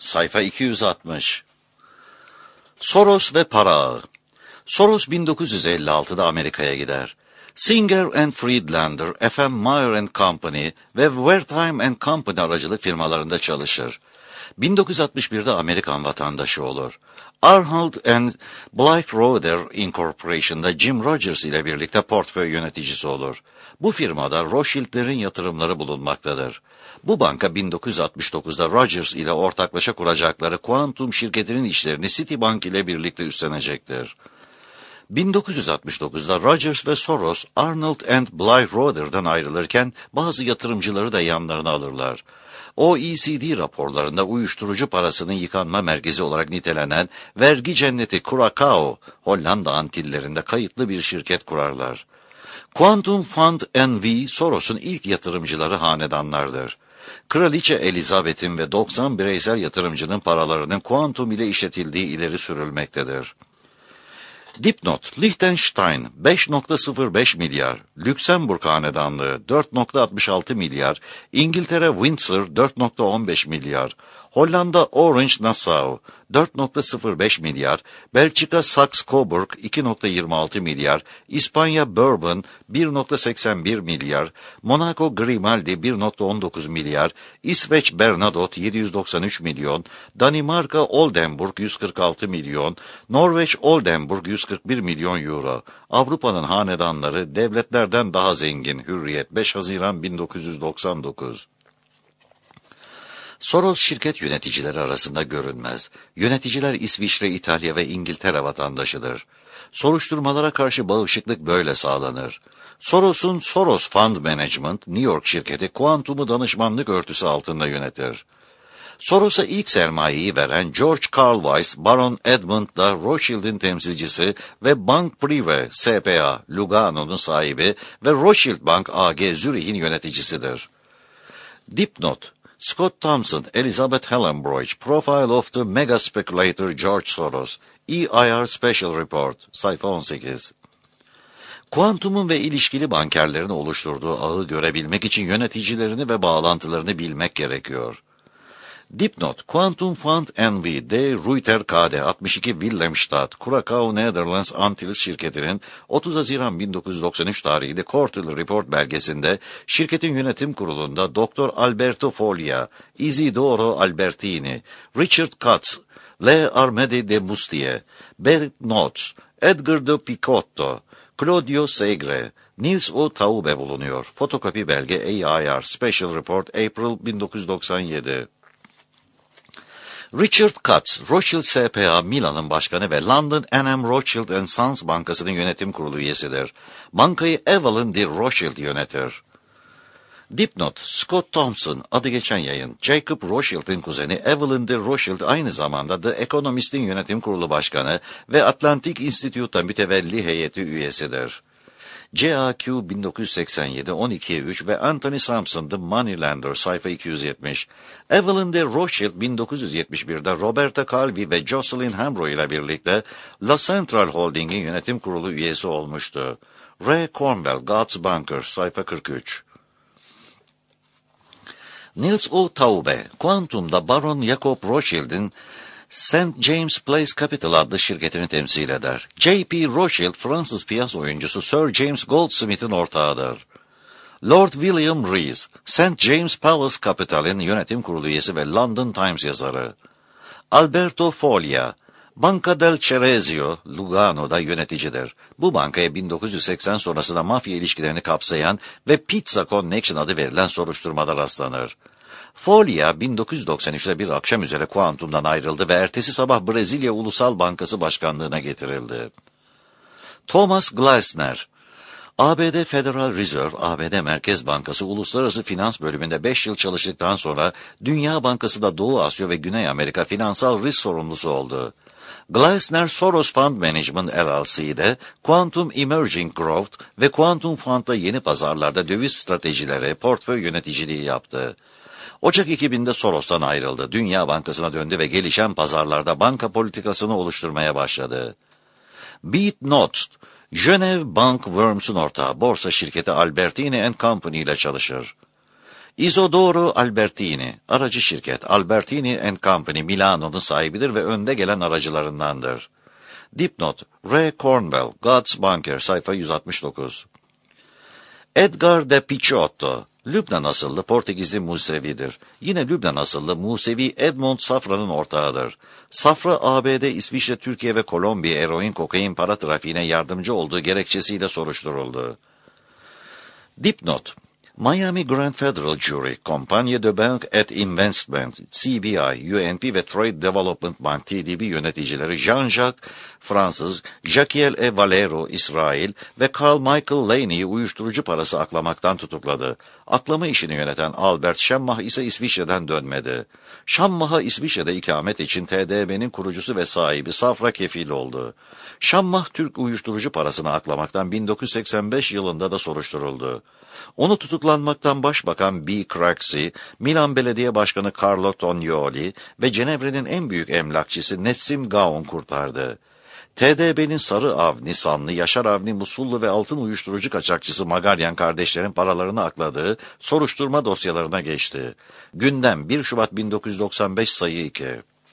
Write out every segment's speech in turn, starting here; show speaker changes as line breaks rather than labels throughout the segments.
sayfa 260. Soros ve para ağı. Soros 1956'da Amerika'ya gider. Singer and Friedlander, F.M. Meyer Company ve Wertheim Company aracılık firmalarında çalışır. 1961'de Amerikan vatandaşı olur. Arnold and Blythe Roeder Incorporation'da Jim Rogers ile birlikte portföy yöneticisi olur. Bu firmada Rothschild'lerin yatırımları bulunmaktadır. Bu banka 1969'da Rogers ile ortaklaşa kuracakları Quantum şirketinin işlerini Citibank ile birlikte üstlenecektir. 1969'da Rogers ve Soros, Arnold and Blythe Roeder'dan ayrılırken bazı yatırımcıları da yanlarına alırlar. OECD raporlarında uyuşturucu parasının yıkanma merkezi olarak nitelenen vergi cenneti Curaçao, Hollanda Antillerinde kayıtlı bir şirket kurarlar. Quantum Fund N.V. Soros'un ilk yatırımcıları hanedanlardır. Kraliçe Elizabeth'in ve 90 bireysel yatırımcının paralarının kuantum ile işletildiği ileri sürülmektedir. Dipnot, Liechtenstein 5.05 milyar, Lüksemburg Hanedanlığı 4.66 milyar, İngiltere Windsor 4.15 milyar, Hollanda Orange-Nassau 4.05 milyar, Belçika Saxe-Coburg 2.26 milyar, İspanya Bourbon 1.81 milyar, Monaco Grimaldi 1.19 milyar, İsveç Bernadotte 793 milyon, Danimarka Oldenburg 146 milyon, Norveç Oldenburg 141 milyon euro. Avrupa'nın hanedanları devletlerden daha zengin. Hürriyet 5 Haziran 1999. Soros şirket yöneticileri arasında görünmez. Yöneticiler İsviçre, İtalya ve İngiltere vatandaşıdır. Soruşturmalara karşı bağışıklık böyle sağlanır. Soros'un Soros Fund Management, New York şirketi Quantum'u danışmanlık örtüsü altında yönetir. Soros'a ilk sermayeyi veren George Carl Weiss, Baron Edmund da Rothschild'in temsilcisi ve Bank Privé S.P.A. Lugano'nun sahibi ve Rothschild Bank A.G. Zürih'in yöneticisidir. Dipnot, Scott Thompson, Elizabeth Hellenbroich, Profile of the Mega Speculator George Soros, EIR Special Report, sayfa 18. Kuantumun ve ilişkili bankerlerin oluşturduğu ağı görebilmek için yöneticilerini ve bağlantılarını bilmek gerekiyor. Dipnot, Quantum Fund N.V. de Ruyter KD 62 Willemstad, Curaçao Netherlands Antilles şirketinin 30 Haziran 1993 tarihli Quarterly Report belgesinde şirketin yönetim kurulunda Dr. Alberto Foglia, Isidoro Albertini, Richard Katz, Le Armedi de Bustier, Bert Notz, Edgar de Picotto, Claudio Segre, Nils O. Taube bulunuyor. Fotokopi belge EIR Special Report April 1997. Richard Katz, Rothschild S.P.A. Milan'ın başkanı ve London N.M. Rothschild Sons Bankası'nın yönetim kurulu üyesidir. Bankayı Evelyn de Rothschild yönetir. Dipnot, Scott Thompson, adı geçen yayın, Jacob Rothschild'in kuzeni Evelyn de Rothschild aynı zamanda The Economist'in yönetim kurulu başkanı ve Atlantic Institute'da mütevelli heyeti üyesidir. CAQ 1987 12'ye 3 ve Anthony Sampson The Moneylender sayfa 270. Evelyn de Rothschild 1971'de Roberta Calvi ve Jocelyn Hambro ile birlikte La Central Holding'in yönetim kurulu üyesi olmuştu. Ray Cornwell, God's Banker sayfa 43. Nils O. Taube, Quantum'da Baron Jacob Rothschild'in St. James Place Capital adlı şirketini temsil eder. J.P. Rothschild, Fransız piyasa oyuncusu Sir James Goldsmith'in ortağıdır. Lord William Rees, St. James Palace Capital'in yönetim kurulu üyesi ve London Times yazarı. Alberto Foglia, Banca del Ceresio, Lugano'da yöneticidir. Bu bankaya 1980 sonrasında mafya ilişkilerini kapsayan ve Pizza Connection adı verilen soruşturmada rastlanır. Foglia 1993'te bir akşam üzere Quantum'dan ayrıldı ve ertesi sabah Brezilya Ulusal Bankası Başkanlığı'na getirildi. Thomas Gleisner, ABD Federal Reserve, ABD Merkez Bankası Uluslararası Finans Bölümünde 5 yıl çalıştıktan sonra Dünya Bankası'da Doğu Asya ve Güney Amerika finansal risk sorumlusu oldu. Gleisner, Soros Fund Management LLC'de Quantum Emerging Growth ve Quantum Fund'da yeni pazarlarda döviz stratejileri, portföy yöneticiliği yaptı. Ocak 2000'de Soros'tan ayrıldı. Dünya Bankası'na döndü ve gelişen pazarlarda banka politikasını oluşturmaya başladı. Beat Not, Genève Bank Worms'un ortağı borsa şirketi Albertini Company ile çalışır. Isidoro Albertini, aracı şirket Albertini and Company Milano'nun sahibidir ve önde gelen aracılarındandır. Dipnot, Ray Cornwell, God's Banker, sayfa 169. Edgar de Picciotto, Lübnan asıllı Portekizli Musevidir. Yine Lübnan asıllı Musevi Edmond Safra'nın ortağıdır. Safra, ABD, İsviçre, Türkiye ve Kolombiya eroin kokain para trafiğine yardımcı olduğu gerekçesiyle soruşturuldu. Dipnot, Miami Grand Federal Jury, Compagnie de Banque et Investment, CBI, UNP ve Trade Development Bank TDB yöneticileri Jean-Jacques, Fransız, Jacquiel E. Valero, İsrail ve Carl Michael Laney'i uyuşturucu parası aklamaktan tutukladı. Aklama işini yöneten Albert Schemmach ise İsviçre'den dönmedi. Schemmach'a İsviçre'de ikamet için TDB'nin kurucusu ve sahibi Safra kefil oldu. Schemmach, Türk uyuşturucu parasını aklamaktan 1985 yılında da soruşturuldu. Onu tutuklanmaktan Başbakan B. Craxi, Milan Belediye Başkanı Carlo Tognoli ve Cenevre'nin en büyük emlakçısı Nessim Gaon kurtardı. TDB'nin Sarı Avni, Sanlı, Yaşar Avni, Musullu ve altın uyuşturucu kaçakçısı Magalyan kardeşlerin paralarını akladığı soruşturma dosyalarına geçti. Gündem 1 Şubat 1995 sayı 2.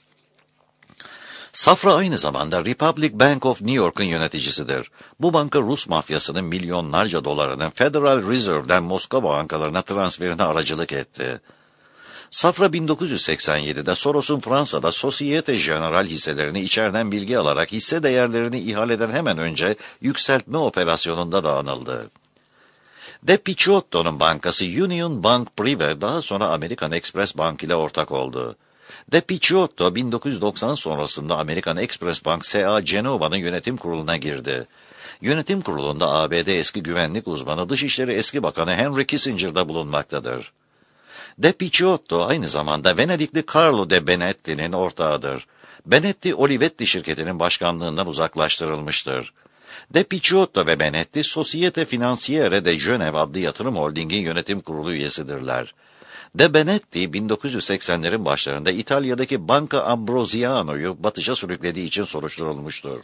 Safra aynı zamanda Republic Bank of New York'un yöneticisidir. Bu banka Rus mafyasının milyonlarca dolarının Federal Reserve'den Moskova bankalarına transferine aracılık etti. Safra 1987'de Soros'un Fransa'da Societe Generale hisselerini içeriden bilgi alarak hisse değerlerini ihaleden hemen önce yükseltme operasyonunda da anıldı. De Picciotto'nun bankası Union Bank Privé daha sonra American Express Bank ile ortak oldu. De Picciotto 1990 sonrasında American Express Bank S.A. Genova'nın yönetim kuruluna girdi. Yönetim kurulunda ABD eski güvenlik uzmanı Dışişleri Eski Bakanı Henry Kissinger'da bulunmaktadır. De Picciotto aynı zamanda Venedikli Carlo de Benetti'nin ortağıdır. Benetti, Olivetti şirketinin başkanlığından uzaklaştırılmıştır. De Picciotto ve Benetti, Societe Financiere de Genève adlı yatırım holdingin yönetim kurulu üyesidirler. De Benetti, 1980'lerin başlarında İtalya'daki Banca Ambrosiano'yu batışa sürüklediği için soruşturulmuştur.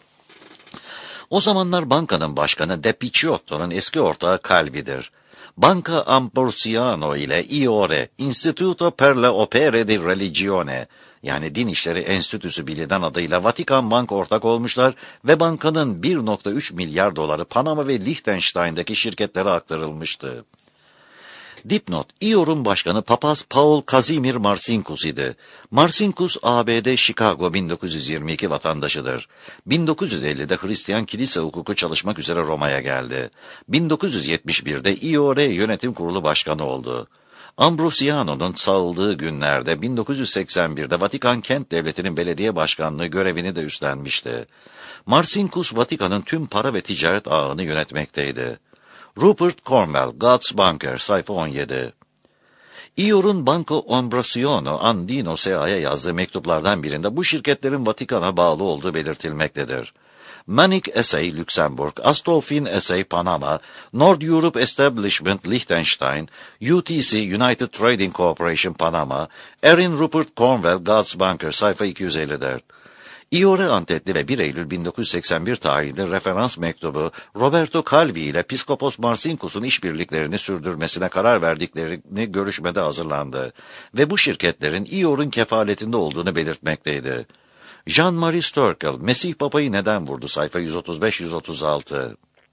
O zamanlar bankanın başkanı De Picciotto'nun eski ortağı Calvi'dir. Banca Ambrosiano ile IORE, Istituto per le Opere di Religione, yani Din İşleri Enstitüsü bilinen adıyla Vatikan Bank ortak olmuşlar ve bankanın 1,3 milyar doları Panama ve Liechtenstein'daki şirketlere aktarılmıştı. Dipnot, IOR'un başkanı Papaz Paul Kazimir Marcinkus idi. Marcinkus, ABD Chicago 1922 vatandaşıdır. 1950'de Hristiyan kilise hukuku çalışmak üzere Roma'ya geldi. 1971'de IOR Yönetim Kurulu Başkanı oldu. Ambrosiano'nun sağıldığı günlerde 1981'de Vatikan Kent Devleti'nin belediye başkanlığı görevini de üstlenmişti. Marcinkus, Vatikan'ın tüm para ve ticaret ağını yönetmekteydi. Rupert Cornwell, God's Banker, sayfa 17. IOR'un Banco Ambrosiano Andino S.A.'ya yazdığı mektuplardan birinde bu şirketlerin Vatikan'a bağlı olduğu belirtilmektedir. Manic S.A. Lüksemburg, Astolfin S.A. Panama, Nord Europe Establishment Liechtenstein, UTC United Trading Corporation Panama, Erin Rupert Cornwell, God's Banker, sayfa 254. IOR Antetli ve 1 Eylül 1981 tarihli referans mektubu Roberto Calvi ile Piskopos Marcinkus'un işbirliklerini sürdürmesine karar verdiklerini görüşmede hazırlandı ve bu şirketlerin IOR'un kefaletinde olduğunu belirtmekteydi. Jean-Marie Sturkel, Mesih Papa'yı neden vurdu? Sayfa 135-136.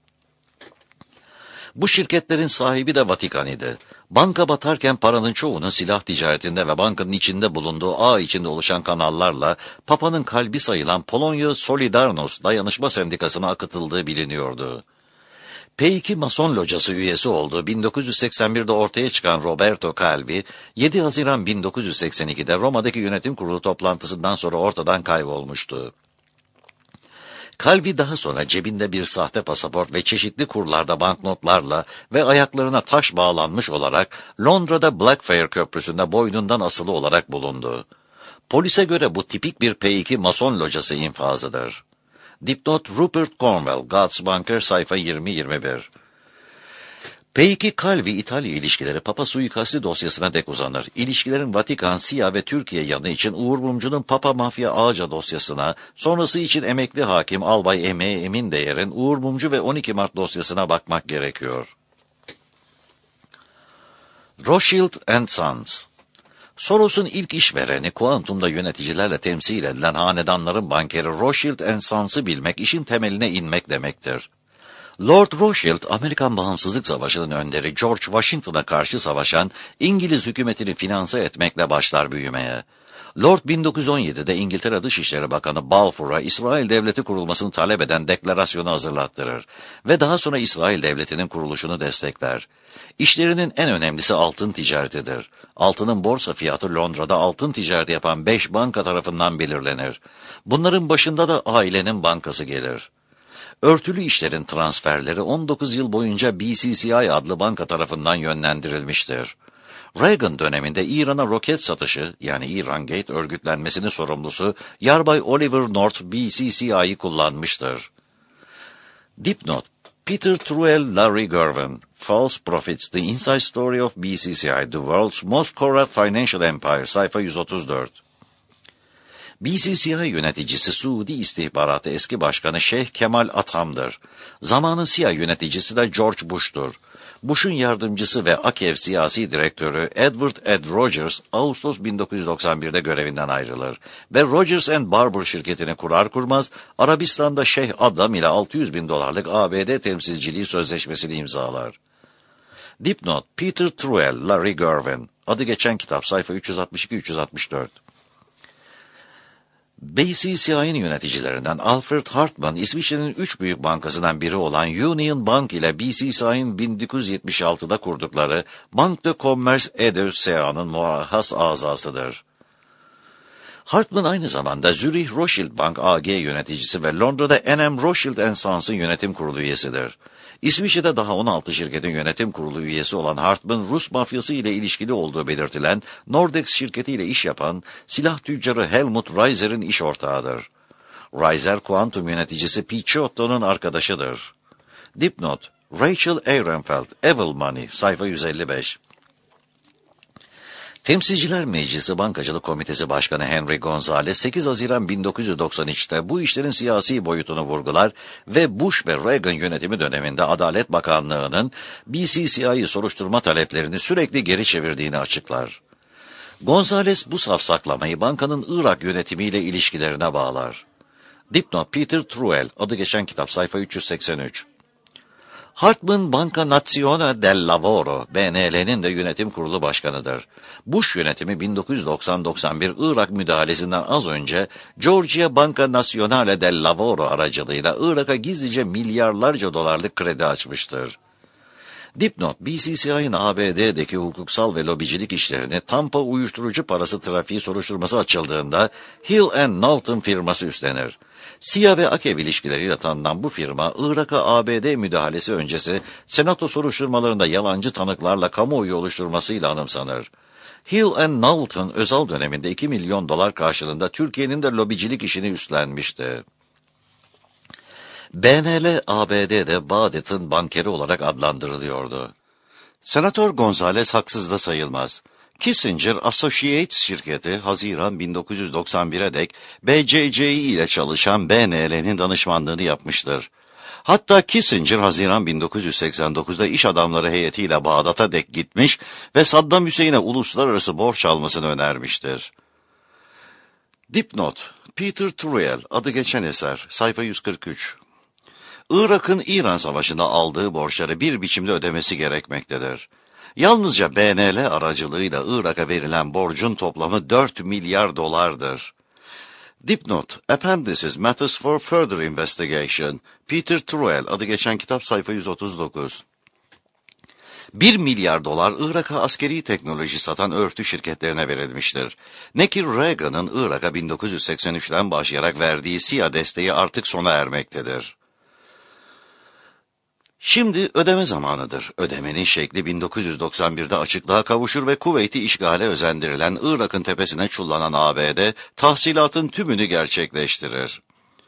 Bu şirketlerin sahibi de Vatikan idi. Banka batarken paranın çoğunun silah ticaretinde ve bankanın içinde bulunduğu ağ içinde oluşan kanallarla Papa'nın kalbi sayılan Polonya Solidarność dayanışma sendikasına akıtıldığı biliniyordu. P2 Mason Locası üyesi olduğu 1981'de ortaya çıkan Roberto Calvi, 7 Haziran 1982'de Roma'daki yönetim kurulu toplantısından sonra ortadan kaybolmuştu. Calvi daha sonra cebinde bir sahte pasaport ve çeşitli kurlarda banknotlarla ve ayaklarına taş bağlanmış olarak Londra'da Blackfriars Köprüsü'nde boynundan asılı olarak bulundu. Polise göre bu tipik bir P2 Mason Locası infazıdır. Dipnot, Rupert Cornwell, God's Banker, sayfa 20-21. P2 Calvi-İtalya ilişkileri Papa suikasti dosyasına dek uzanır. İlişkilerin Vatikan, Siyah ve Türkiye yanı için Uğur Mumcu'nun Papa Mafya Ağaca dosyasına, sonrası için emekli hakim Albay Emin Değer'in Uğur Mumcu ve 12 Mart dosyasına bakmak gerekiyor. Rothschild and Sons. Soros'un ilk işvereni, kuantumda yöneticilerle temsil edilen hanedanların bankeri Rothschild and Sons'ı bilmek, işin temeline inmek demektir. Lord Rothschild, Amerikan Bağımsızlık Savaşı'nın önderi George Washington'a karşı savaşan İngiliz hükümetini finanse etmekle başlar büyümeye. Lord 1917'de İngiltere Dışişleri Bakanı Balfour'a İsrail Devleti kurulmasını talep eden deklarasyonu hazırlattırır ve daha sonra İsrail Devleti'nin kuruluşunu destekler. İşlerinin en önemlisi altın ticaretidir. Altının borsa fiyatı Londra'da altın ticareti yapan 5 banka tarafından belirlenir. Bunların başında da ailenin bankası gelir. Örtülü işlerin transferleri 19 yıl boyunca BCCI adlı banka tarafından yönlendirilmiştir. Reagan döneminde İran'a roket satışı, yani İran Gate örgütlenmesinin sorumlusu Yarbay Oliver North BCCI'yi kullanmıştır. Dipnot: Peter Truel, Larry Gervin, False Profits, The Inside Story of BCCI, The World's Most Corrupt Financial Empire, sayfa 134. BCCI yöneticisi Suudi İstihbaratı eski başkanı Şeyh Kemal Atham'dır. Zamanın CIA yöneticisi de George Bush'tur. Bush'un yardımcısı ve AKEV siyasi direktörü Edward Ed Rogers, Ağustos 1991'de görevinden ayrılır ve Rogers & Barbour şirketini kurar kurmaz, Arabistan'da Şeyh Adam ile 600 bin dolarlık ABD temsilciliği sözleşmesini imzalar. Dipnot: Peter Truel, Larry Gervin. Adı geçen kitap, sayfa 362-364. BCCI'nin yöneticilerinden Alfred Hartman, İsviçre'nin 3 büyük bankasından biri olan Union Bank ile BCCI'nin 1976'da kurdukları Banque de Commerce et de CA'nın muahhas azasıdır. Hartman aynı zamanda Zürich Rothschild Bank AG yöneticisi ve Londra'da N.M. Rothschild & Sons'ın yönetim kurulu üyesidir. İsviçre'de daha 16 şirketin yönetim kurulu üyesi olan Hartman, Rus mafyası ile ilişkili olduğu belirtilen Nordex şirketiyle iş yapan silah tüccarı Helmut Reiser'in iş ortağıdır. Reiser, kuantum yöneticisi Picciotto'nun arkadaşıdır. Dipnot: Rachel Ehrenfeld, Evil Money, sayfa 155. Temsilciler Meclisi Bankacılık Komitesi Başkanı Henry Gonzalez, 8 Haziran 1993'te bu işlerin siyasi boyutunu vurgular ve Bush ve Reagan yönetimi döneminde Adalet Bakanlığı'nın BCCI'yi soruşturma taleplerini sürekli geri çevirdiğini açıklar. Gonzalez bu safsaklamayı bankanın Irak yönetimiyle ilişkilerine bağlar. Dipnot: Peter Truel, adı geçen kitap, sayfa 383. Hartman, Banca Nazionale del Lavoro, BNL'nin de yönetim kurulu başkanıdır. Bush yönetimi 1990-91 Irak müdahalesinden az önce Georgia Banca Nazionale del Lavoro aracılığıyla Irak'a gizlice milyarlarca dolarlık kredi açmıştır. Dipnot: BCCI'nin ABD'deki hukuksal ve lobicilik işlerini Tampa uyuşturucu parası trafiği soruşturması açıldığında Hill and Knowlton firması üstlenir. CIA ve AKEV ilişkileriyle tanınan bu firma, Irak'a ABD müdahalesi öncesi senato soruşturmalarında yalancı tanıklarla kamuoyu oluşturmasıyla anımsanır. Hill and Knowlton, özel döneminde 2 milyon dolar karşılığında Türkiye'nin de lobicilik işini üstlenmişti. BNL, ABD'de Bağdat'ın bankeri olarak adlandırılıyordu. Senatör Gonzalez haksız da sayılmaz. Kissinger Associates şirketi, Haziran 1991'e dek BCCI ile çalışan BNL'nin danışmanlığını yapmıştır. Hatta Kissinger, Haziran 1989'da iş adamları heyetiyle Bağdat'a dek gitmiş ve Saddam Hüseyin'e uluslararası borç almasını önermiştir. Dipnot: Peter Truel, adı geçen eser, sayfa 143. Irak'ın İran Savaşı'nda aldığı borçları bir biçimde ödemesi gerekmektedir. Yalnızca BNL aracılığıyla Irak'a verilen borcun toplamı 4 milyar dolardır. Dipnot: Appendices Matters for Further Investigation, Peter Truel, adı geçen kitap, sayfa 139. 1 milyar dolar Irak'a askeri teknoloji satan örtü şirketlerine verilmiştir. Ne ki Reagan'ın Irak'a 1983'ten başlayarak verdiği CIA desteği artık sona ermektedir. Şimdi ödeme zamanıdır. Ödemenin şekli 1991'de açıklığa kavuşur ve Kuveyt'i işgale özendirilen Irak'ın tepesine çullanan ABD, tahsilatın tümünü gerçekleştirir.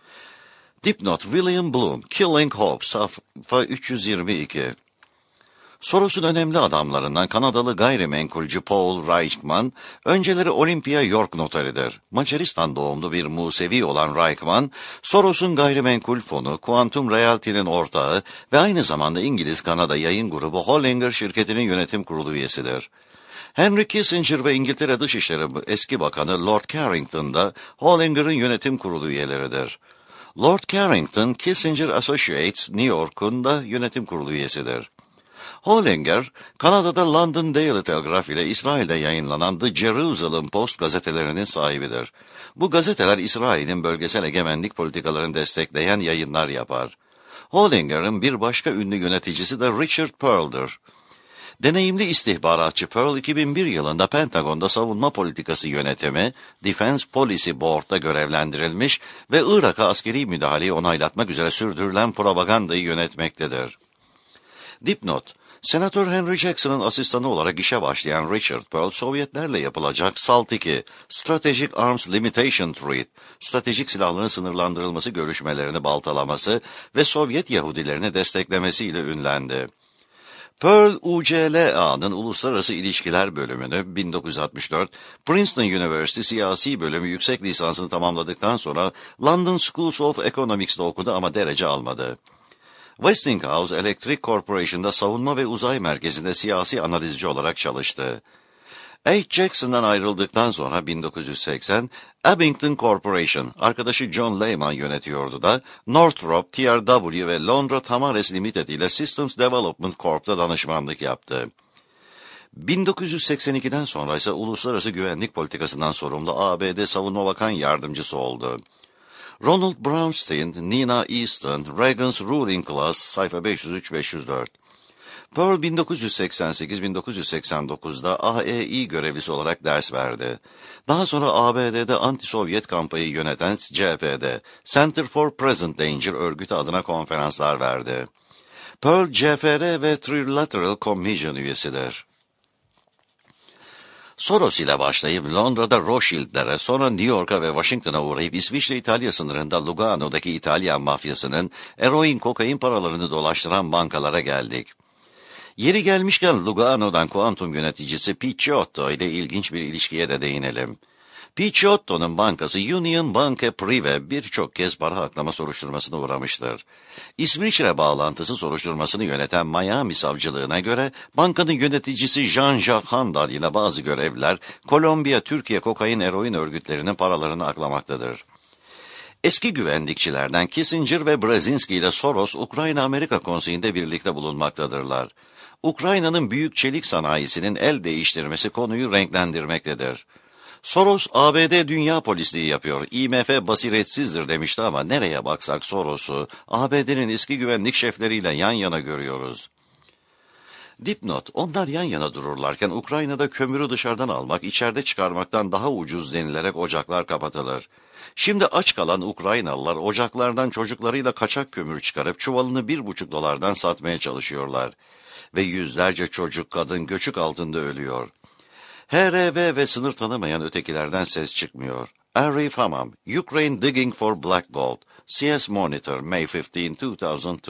Dipnot: William Bloom, Killing Hope, sayfa 322. Soros'un önemli adamlarından Kanadalı gayrimenkulcü Paul Reichmann, önceleri Olympia York notaridir. Macaristan doğumlu bir Musevi olan Reichmann, Soros'un gayrimenkul fonu, Quantum Realty'nin ortağı ve aynı zamanda İngiliz-Kanada yayın grubu Hollinger şirketinin yönetim kurulu üyesidir. Henry Kissinger ve İngiltere Dışişleri eski Bakanı Lord Carrington da Hollinger'ın yönetim kurulu üyeleridir. Lord Carrington, Kissinger Associates New York'un da yönetim kurulu üyesidir. Hollinger, Kanada'da London Daily Telegraph ile İsrail'de yayınlanan The Jerusalem Post gazetelerinin sahibidir. Bu gazeteler İsrail'in bölgesel egemenlik politikalarını destekleyen yayınlar yapar. Hollinger'ın bir başka ünlü yöneticisi de Richard Pearl'dır. Deneyimli istihbaratçı Pearl, 2001 yılında Pentagon'da savunma politikası yönetimi, Defense Policy Board'da görevlendirilmiş ve Irak'a askeri müdahaleyi onaylatmak üzere sürdürülen propagandayı yönetmektedir. Dipnot: Senatör Henry Jackson'ın asistanı olarak işe başlayan Richard Pearl, Sovyetlerle yapılacak SALT II, Strategic Arms Limitation Treaty, stratejik silahların sınırlandırılması görüşmelerini baltalaması ve Sovyet Yahudilerini desteklemesiyle ünlendi. Pearl, UCLA'nın Uluslararası İlişkiler bölümünü 1964, Princeton University Siyasi Bölümü yüksek lisansını tamamladıktan sonra London School of Economics'te okudu ama derece almadı. Westinghouse Electric Corporation'da savunma ve uzay merkezinde siyasi analizci olarak çalıştı. H. Jackson'dan ayrıldıktan sonra 1980, Abington Corporation, arkadaşı John Lehman yönetiyordu da, Northrop, TRW ve Londra Tamares Limited ile Systems Development Corp'ta danışmanlık yaptı. 1982'den sonra ise uluslararası güvenlik politikasından sorumlu ABD Savunma Bakan Yardımcısı oldu. Ronald Brownstein, Nina Easton, Reagan's Ruling Class, sayfa 503-504. Pearl 1988-1989'da AEI görevlisi olarak ders verdi. Daha sonra ABD'de anti-Sovyet kampanyayı yöneten CP'de, Center for Present Danger örgütü adına konferanslar verdi. Pearl, CFR ve Trilateral Commission üyesidir. Soros ile başlayıp Londra'da Rothschild'lere, sonra New York'a ve Washington'a uğrayıp İsviçre-İtalya sınırında Lugano'daki İtalyan mafyasının eroin, kokain paralarını dolaştıran bankalara geldik. Yeri gelmişken Lugano'dan Quantum yöneticisi Picciotto ile ilginç bir ilişkiye de değinelim. Picciotto'nun bankası Union Banque Privé birçok kez para aklama soruşturmasına uğramıştır. İsviçre bağlantısı soruşturmasını yöneten Miami savcılığına göre bankanın yöneticisi Jean-Jacques Handal ile bazı görevliler Kolombiya, Türkiye kokain eroin örgütlerinin paralarını aklamaktadır. Eski güvenlikçilerden Kissinger ve Brzezinski ile Soros, Ukrayna-Amerika Konseyi'nde birlikte bulunmaktadırlar. Ukrayna'nın büyük çelik sanayisinin el değiştirmesi konuyu renklendirmektedir. Soros, ABD dünya polisliği yapıyor, IMF basiretsizdir demişti ama nereye baksak Soros'u, ABD'nin eski güvenlik şefleriyle yan yana görüyoruz. Dipnot: onlar yan yana dururlarken Ukrayna'da kömürü dışarıdan almak, içeride çıkarmaktan daha ucuz denilerek ocaklar kapatılır. Şimdi aç kalan Ukraynalılar ocaklardan çocuklarıyla kaçak kömür çıkarıp çuvalını $1,5'dan satmaya çalışıyorlar. Ve yüzlerce çocuk, kadın göçük altında ölüyor. HRV ve sınır tanımayan ötekilerden ses çıkmıyor. Arif Hamam, Ukraine Digging for Black Gold, CS Monitor, May 15, 2002.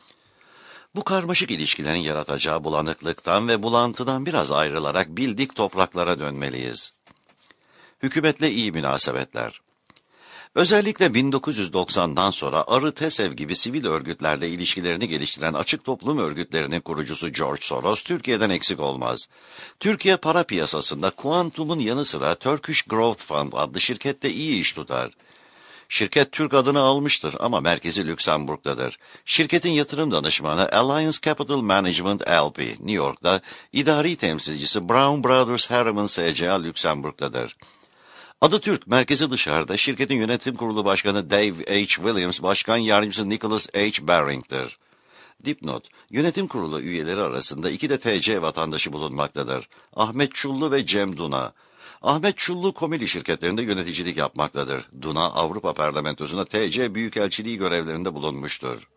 Bu karmaşık ilişkilerin yaratacağı bulanıklıktan ve bulantıdan biraz ayrılarak bildik topraklara dönmeliyiz. Hükümetle iyi münasebetler. Özellikle 1990'dan sonra Arı TESEV gibi sivil örgütlerle ilişkilerini geliştiren açık toplum örgütlerinin kurucusu George Soros, Türkiye'den eksik olmaz. Türkiye para piyasasında Quantum'un yanı sıra Turkish Growth Fund adlı şirkette iyi iş tutar. Şirket Türk adını almıştır ama merkezi Lüksemburg'dadır. Şirketin yatırım danışmanı Alliance Capital Management LP, New York'ta, idari temsilcisi Brown Brothers Harriman SCA Lüksemburg'dadır. Adı Türk, merkezi dışarıda, şirketin yönetim kurulu başkanı Dave H. Williams, başkan yardımcısı Nicholas H. Baring'tir. Dipnot: yönetim kurulu üyeleri arasında 2 de TC vatandaşı bulunmaktadır. Ahmet Çullu ve Cem Duna. Ahmet Çullu Komili şirketlerinde yöneticilik yapmaktadır. Duna, Avrupa Parlamentosu'nda TC Büyükelçiliği görevlerinde bulunmuştur.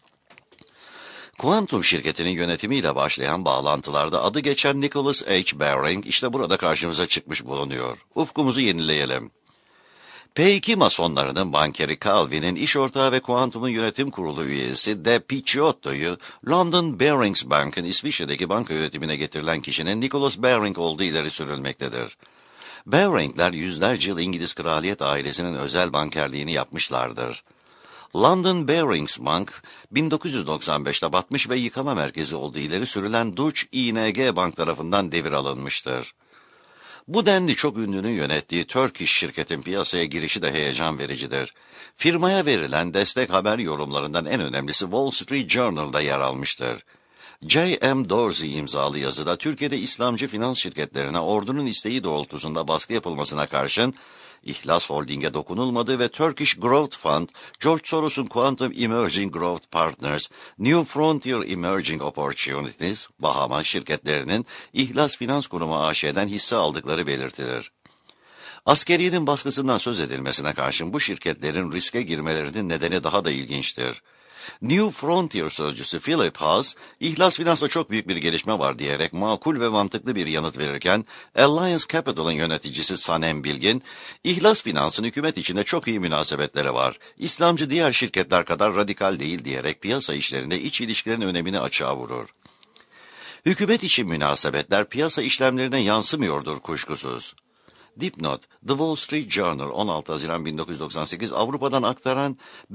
Quantum şirketinin yönetimiyle başlayan bağlantılarda adı geçen Nicholas H. Baring işte burada karşımıza çıkmış bulunuyor. Ufkumuzu yenileyelim. P2 masonlarının bankeri Calvin'in iş ortağı ve Kuantum'un yönetim kurulu üyesi De Picciotto'yu London Barings Bank'ın İsviçre'deki banka yönetimine getirilen kişinin Nicholas Baring olduğu ileri sürülmektedir. Baring'ler yüzlerce yıl İngiliz kraliyet ailesinin özel bankerliğini yapmışlardır. London Barings Bank, 1995'te batmış ve yıkama merkezi olduğu ileri sürülen Deutsche ING Bank tarafından devir alınmıştır. Bu denli çok ünlünün yönettiği Turkish şirketin piyasaya girişi de heyecan vericidir. Firmaya verilen destek haber yorumlarından en önemlisi Wall Street Journal'da yer almıştır. J.M. Dorsey imzalı yazıda Türkiye'de İslamcı finans şirketlerine ordunun isteği doğrultusunda baskı yapılmasına karşın İhlas Holding'e dokunulmadığı ve Turkish Growth Fund, George Soros'un Quantum Emerging Growth Partners, New Frontier Emerging Opportunities, Bahama şirketlerinin İhlas Finans Kurumu AŞ'den hisse aldıkları belirtilir. Askeriyenin baskısından söz edilmesine karşın bu şirketlerin riske girmelerinin nedeni daha da ilginçtir. New Frontier sözcüsü Philip Haas, İhlas Finans'ta çok büyük bir gelişme var diyerek makul ve mantıklı bir yanıt verirken, Alliance Capital'ın yöneticisi Sanem Bilgin, İhlas Finans'ın hükümet içinde çok iyi münasebetleri var, İslamcı diğer şirketler kadar radikal değil diyerek piyasa işlerinde iç ilişkilerin önemini açığa vurur. Hükümet içi münasebetler piyasa işlemlerine yansımıyordur kuşkusuz. Dipnot, The Wall Street Journal 16 Haziran 1998 Avrupa'dan aktaran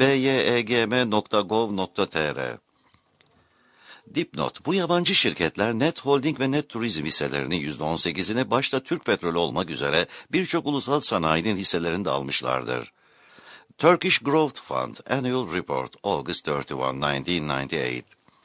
byegm.gov.tr. Dipnot, bu yabancı şirketler Net Holding ve Net Turizm hisselerinin %18'ini başta Türk Petrolü olmak üzere birçok ulusal sanayinin hisselerini de almışlardır. Turkish Growth Fund Annual Report August 31, 1998.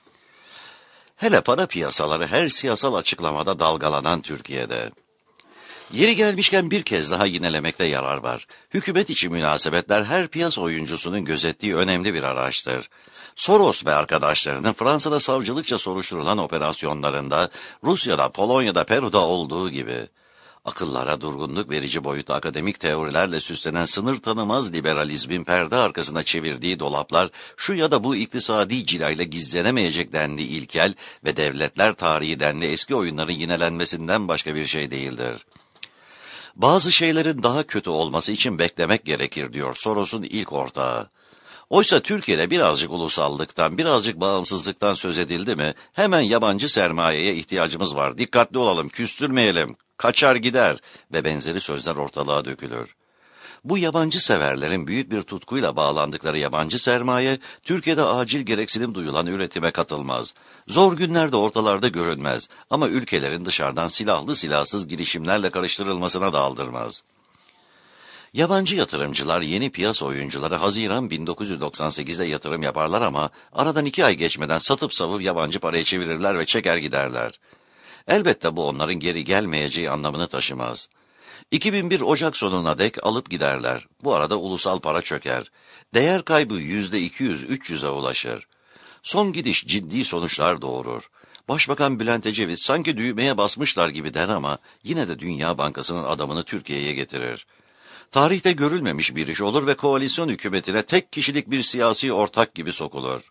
Hele para piyasaları her siyasal açıklamada dalgalanan Türkiye'de. Yeri gelmişken bir kez daha yinelemekte yarar var. Hükümet içi münasebetler her piyasa oyuncusunun gözettiği önemli bir araçtır. Soros ve arkadaşlarının Fransa'da savcılıkça soruşturulan operasyonlarında, Rusya'da, Polonya'da, Peru'da olduğu gibi, akıllara durgunluk verici boyutta akademik teorilerle süslenen sınır tanımaz liberalizmin perde arkasına çevirdiği dolaplar, şu ya da bu iktisadi cilayla gizlenemeyecek denli ilkel ve devletler tarihi denli eski oyunların yinelenmesinden başka bir şey değildir. Bazı şeylerin daha kötü olması için beklemek gerekir diyor Soros'un ilk ortağı. Oysa Türkiye'de birazcık ulusallıktan, birazcık bağımsızlıktan söz edildi mi, hemen yabancı sermayeye ihtiyacımız var, dikkatli olalım, küstürmeyelim, kaçar gider ve benzeri sözler ortalığa dökülür. Bu yabancı severlerin büyük bir tutkuyla bağlandıkları yabancı sermaye, Türkiye'de acil gereksinim duyulan üretime katılmaz. Zor günlerde ortalarda görünmez ama ülkelerin dışarıdan silahlı silahsız girişimlerle karıştırılmasına da aldırmaz. Yabancı yatırımcılar yeni piyasa oyuncuları Haziran 1998'de yatırım yaparlar ama aradan 2 ay geçmeden satıp savup yabancı paraya çevirirler ve çeker giderler. Elbette bu onların geri gelmeyeceği anlamını taşımaz. 2001 Ocak sonuna dek alıp giderler. Bu arada ulusal para çöker. Değer kaybı %200-300'e ulaşır. Son gidiş ciddi sonuçlar doğurur. Başbakan Bülent Ecevit sanki düğmeye basmışlar gibi der ama yine de Dünya Bankası'nın adamını Türkiye'ye getirir. Tarihte görülmemiş bir iş olur ve koalisyon hükümetine tek kişilik bir siyasi ortak gibi sokulur.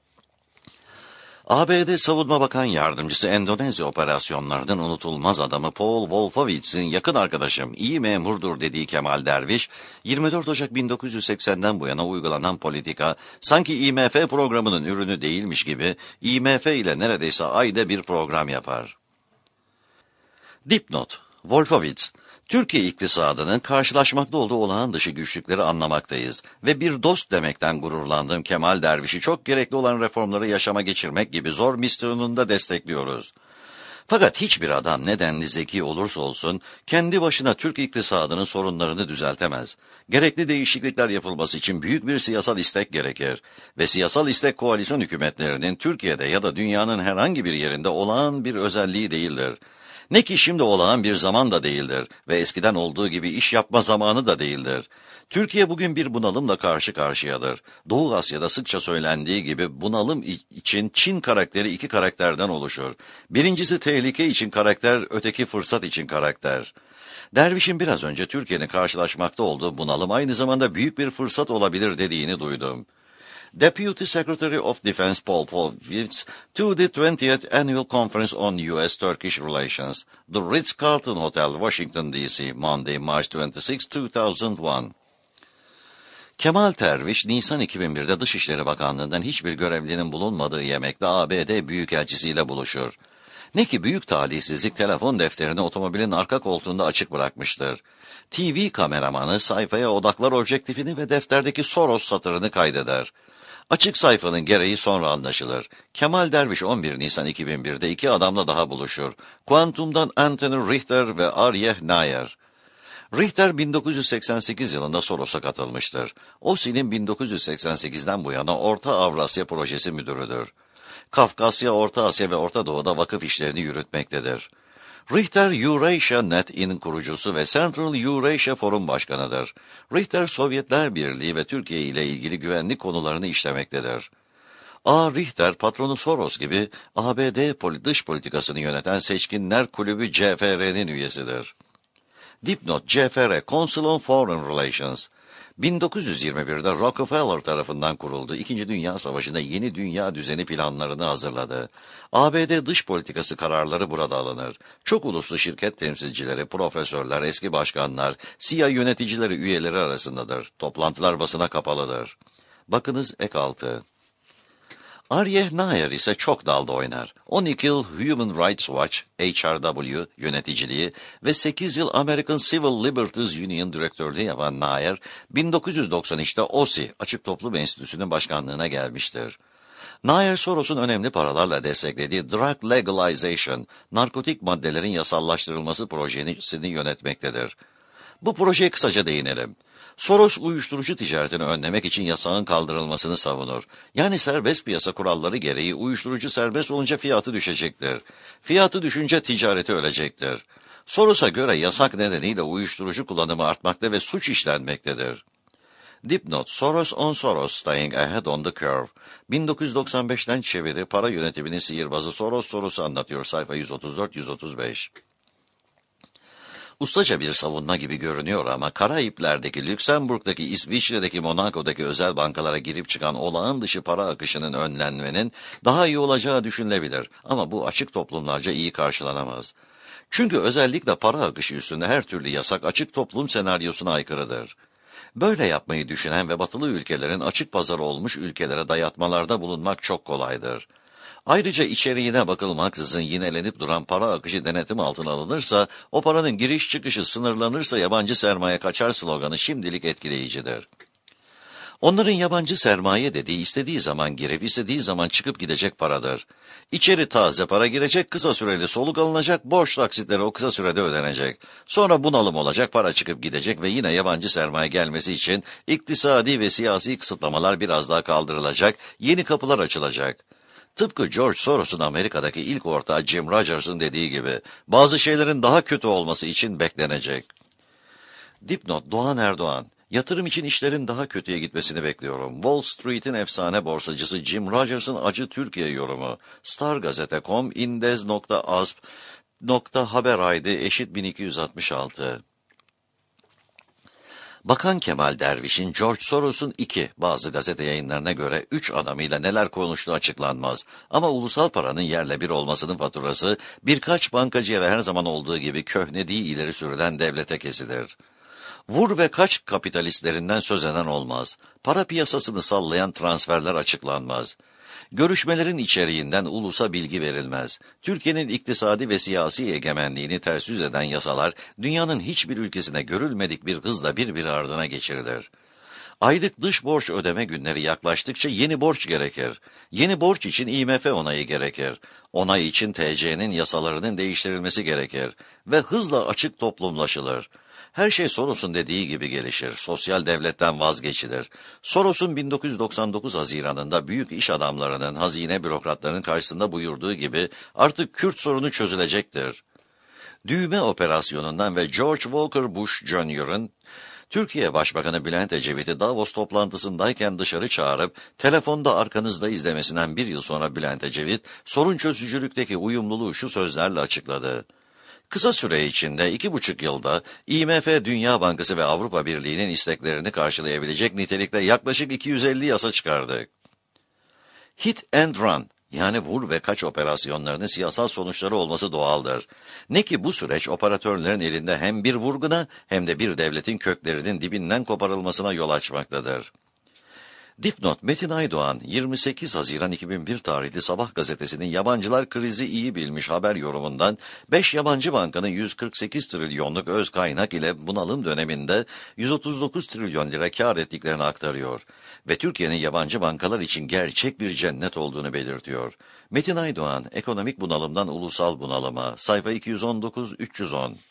ABD Savunma Bakan Yardımcısı Endonezya operasyonlarının unutulmaz adamı Paul Wolfowitz'in yakın arkadaşım, iyi memurdur dediği Kemal Derviş, 24 Ocak 1980'den bu yana uygulanan politika, sanki IMF programının ürünü değilmiş gibi, IMF ile neredeyse ayda bir program yapar. Dipnot, Wolfowitz, Türkiye iktisadının karşılaşmakta olduğu olağan dışı güçlükleri anlamaktayız ve bir dost demekten gururlandığım Kemal Derviş'i çok gerekli olan reformları yaşama geçirmek gibi zor misyonunu da destekliyoruz. Fakat hiçbir adam nedenli zeki olursa olsun kendi başına Türk iktisadının sorunlarını düzeltemez. Gerekli değişiklikler yapılması için büyük bir siyasal istek gerekir ve siyasal istek koalisyon hükümetlerinin Türkiye'de ya da dünyanın herhangi bir yerinde olağan bir özelliği değildir. Ne ki şimdi olağan bir zaman da değildir ve eskiden olduğu gibi iş yapma zamanı da değildir. Türkiye bugün bir bunalımla karşı karşıyadır. Doğu Asya'da sıkça söylendiği gibi bunalım için Çin karakteri 2 karakterden oluşur. Birincisi tehlike için karakter, öteki fırsat için karakter. Derviş'in biraz önce Türkiye'nin karşılaşmakta olduğu bunalım aynı zamanda büyük bir fırsat olabilir dediğini duydum. Deputy Secretary of Defense Paul Wolfowitz to the 20th Annual Conference on U.S.-Turkish Relations, the Ritz-Carlton Hotel, Washington, D.C., Monday, March 26, 2001. Kemal Derviş, Nisan 2001'de Dışişleri Bakanlığı'ndan hiçbir görevlinin bulunmadığı yemekte ABD Büyükelçisiyle buluşur. Ne ki büyük talihsizlik telefon defterini otomobilin arka koltuğunda açık bırakmıştır. TV kameramanı sayfaya odaklar objektifini ve defterdeki Soros satırını kaydeder. Açık sayfanın gereği sonra anlaşılır. Kemal Derviş 11 Nisan 2001'de iki adamla daha buluşur. Kuantum'dan Anthony Richter ve Aryeh Nayer. Richter 1988 yılında Soros'a katılmıştır. OSİ'nin 1988'den bu yana Orta Avrasya Projesi müdürüdür. Kafkasya, Orta Asya ve Orta Doğu'da vakıf işlerini yürütmektedir. Richter, Eurasia Net'in kurucusu ve Central Eurasia Forum Başkanıdır. Richter, Sovyetler Birliği ve Türkiye ile ilgili güvenlik konularını işlemektedir. A. Richter, patronu Soros gibi ABD dış politikasını yöneten Seçkinler Kulübü CFR'nin üyesidir. Dipnot: CFR, Council on Foreign Relations. 1921'de Rockefeller tarafından kuruldu. İkinci Dünya Savaşı'nda yeni dünya düzeni planlarını hazırladı. ABD dış politikası kararları burada alınır. Çok uluslu şirket temsilcileri, profesörler, eski başkanlar, CIA yöneticileri üyeleri arasındadır. Toplantılar basına kapalıdır. Bakınız ek 6. Aryeh Nayer ise çok dalda oynar. 12 yıl Human Rights Watch, HRW yöneticiliği ve 8 yıl American Civil Liberties Union direktörlüğü yapan Nayer, 1993'te OSİ, Açık Toplum Enstitüsü'nün başkanlığına gelmiştir. Nayer, Soros'un önemli paralarla desteklediği Drug Legalization, narkotik maddelerin yasallaştırılması projesini yönetmektedir. Bu projeye kısaca değinelim. Soros, uyuşturucu ticaretini önlemek için yasağın kaldırılmasını savunur. Yani serbest piyasa kuralları gereği uyuşturucu serbest olunca fiyatı düşecektir. Fiyatı düşünce ticareti ölecektir. Soros'a göre yasak nedeniyle uyuşturucu kullanımı artmakta ve suç işlenmektedir. Dipnot: Soros on Soros, Staying Ahead on the Curve. 1995'ten çeviri, para yönetiminin sihirbazı Soros'u anlatıyor. Sayfa 134-135. Ustaca bir savunma gibi görünüyor ama Karayipler'deki, Lüksemburg'daki, İsviçre'deki, Monaco'daki özel bankalara girip çıkan olağan dışı para akışının önlenmenin daha iyi olacağı düşünülebilir. Ama bu açık toplumlarca iyi karşılanamaz. Çünkü özellikle para akışı üstünde her türlü yasak açık toplum senaryosuna aykırıdır. Böyle yapmayı düşünen ve batılı ülkelerin açık pazarı olmuş ülkelere dayatmalarda bulunmak çok kolaydır. Ayrıca içeriğine bakılmaksızın yinelenip duran para akışı denetim altına alınırsa, o paranın giriş çıkışı sınırlanırsa yabancı sermaye kaçar sloganı şimdilik etkileyicidir. Onların yabancı sermaye dediği istediği zaman girip istediği zaman çıkıp gidecek paradır. İçeri taze para girecek, kısa süreli soluk alınacak, borç taksitleri o kısa sürede ödenecek. Sonra bunalım olacak, para çıkıp gidecek ve yine yabancı sermaye gelmesi için iktisadi ve siyasi kısıtlamalar biraz daha kaldırılacak, yeni kapılar açılacak. Tıpkı George Soros'un Amerika'daki ilk ortağı Jim Rogers'ın dediği gibi, bazı şeylerin daha kötü olması için beklenecek. Dipnot: Doğan Erdoğan: Yatırım için işlerin daha kötüye gitmesini bekliyorum. Wall Street'in efsane borsacısı Jim Rogers'ın acı Türkiye yorumu. Stargazete.com, indez.asp.haber ID =1266. Bakan Kemal Derviş'in George Soros'un bazı gazete yayınlarına göre 3 adamıyla neler konuştuğu açıklanmaz. Ama ulusal paranın yerle bir olmasının faturası birkaç bankacıya ve her zaman olduğu gibi köhnediği ileri sürülen devlete kesilir. Vur ve kaç kapitalistlerinden söz eden olmaz. Para piyasasını sallayan transferler açıklanmaz. Görüşmelerin içeriğinden ulusa bilgi verilmez. Türkiye'nin iktisadi ve siyasi egemenliğini ters yüz eden yasalar, dünyanın hiçbir ülkesine görülmedik bir hızla birbiri ardına geçirilir. Aylık dış borç ödeme günleri yaklaştıkça yeni borç gerekir. Yeni borç için IMF onayı gerekir. Onay için TC'nin yasalarının değiştirilmesi gerekir. Ve hızla açık toplumlaşılır. Her şey Soros'un dediği gibi gelişir. Sosyal devletten vazgeçilir. Soros'un 1999 Haziran'ında büyük iş adamlarının, hazine bürokratlarının karşısında buyurduğu gibi artık Kürt sorunu çözülecektir. Düğme operasyonundan ve George Walker Bush Jr.'ın Türkiye Başbakanı Bülent Ecevit'i Davos toplantısındayken dışarı çağırıp telefonda arkanızda izlemesinden bir yıl sonra Bülent Ecevit sorun çözücülükteki uyumluluğu şu sözlerle açıkladı. Kısa süre içinde 2,5 yılda IMF, Dünya Bankası ve Avrupa Birliği'nin isteklerini karşılayabilecek nitelikte yaklaşık 250 yasa çıkardık. Hit and run, Yani vur ve kaç operasyonlarının siyasal sonuçları olması doğaldır. Ne ki bu süreç operatörlerin elinde hem bir vurguna hem de bir devletin köklerinin dibinden koparılmasına yol açmaktadır. Dipnot: Metin Aydoğan, 28 Haziran 2001 tarihli Sabah gazetesinin yabancılar krizi iyi bilmiş haber yorumundan 5 yabancı bankanın 148 trilyonluk öz kaynak ile bunalım döneminde 139 trilyon lira kar ettiklerini aktarıyor ve Türkiye'nin yabancı bankalar için gerçek bir cennet olduğunu belirtiyor. Metin Aydoğan, ekonomik bunalımdan ulusal bunalıma, sayfa 219-310.